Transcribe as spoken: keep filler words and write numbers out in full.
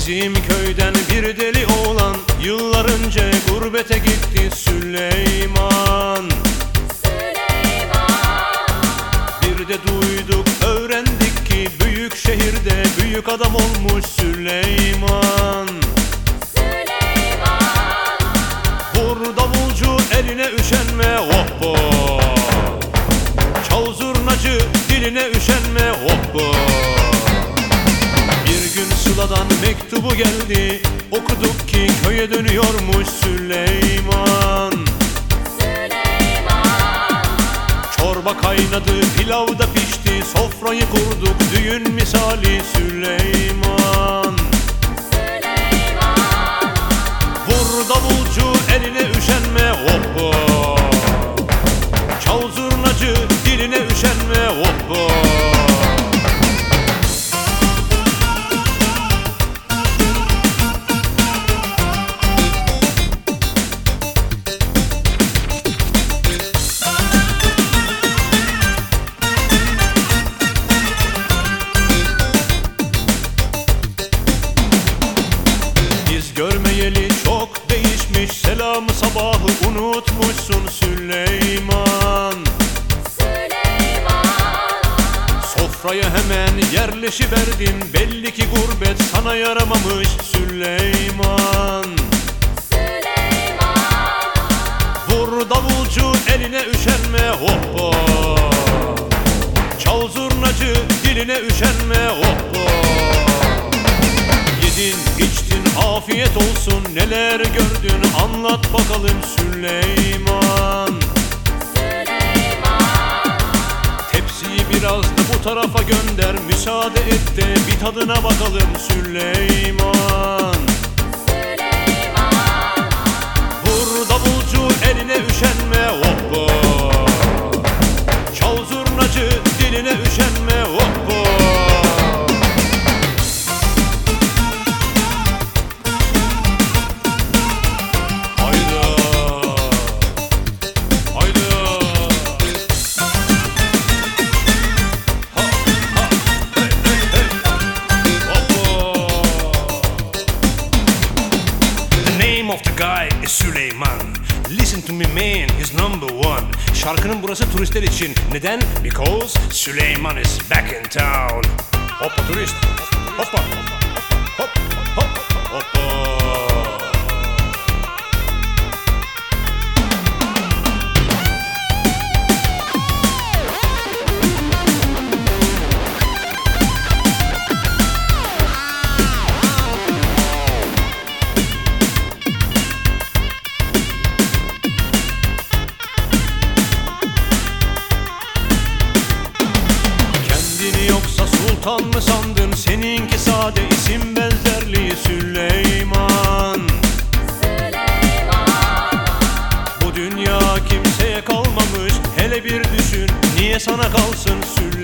Bizim köyden bir deli oğlan yıllar önce gurbete gitti Süleyman. Süleyman. Bir de duyduk öğrendik ki büyük şehirde büyük adam olmuş Süleyman. Süleyman. Vur davulcu eline üşenme hoppa, çal zurnacı diline üşenme hoppa. Bir gün Sıla'dan mektubu geldi, okuduk ki köye dönüyormuş Süleyman. Süleyman. Çorba kaynadı, pilav da pişti, sofrayı kurduk düğün misali Süleyman. Süleyman. Vur davulcu eline üşenme hoppa, çal zurnacı diline üşenme hoppa. Görmeyeli çok değişmiş, selamı sabahı unutmuşsun Süleyman. Süleyman. Sofraya hemen yerleşiverdin, belli ki gurbet sana yaramamış Süleyman. Süleyman. Vur davulcu eline üşenme hoppa, çal zurnacı diline üşenme hoppa. Yedin içtin afiyet olsun, neler gördün anlat bakalım Süleyman. Süleyman. Tepsiyi biraz da bu tarafa gönder, müsaade et de bir tadına bakalım Süleyman. Süleyman. Vur davulcu eline üşenme hoppa, çal zurnacı diline üşenme hoppa. Of the guy is Süleyman. Listen to me man, he's number one. Şarkının burası turistler için. Neden? Because Süleyman is back in town. Hoppa turist. Hoppa. Hop hop hoppa. Sultan mı sandın, seninki sade isim benzerliği Süleyman. Süleyman. Bu dünya kimseye kalmamış, hele bir düşün niye sana kalsın Süleyman.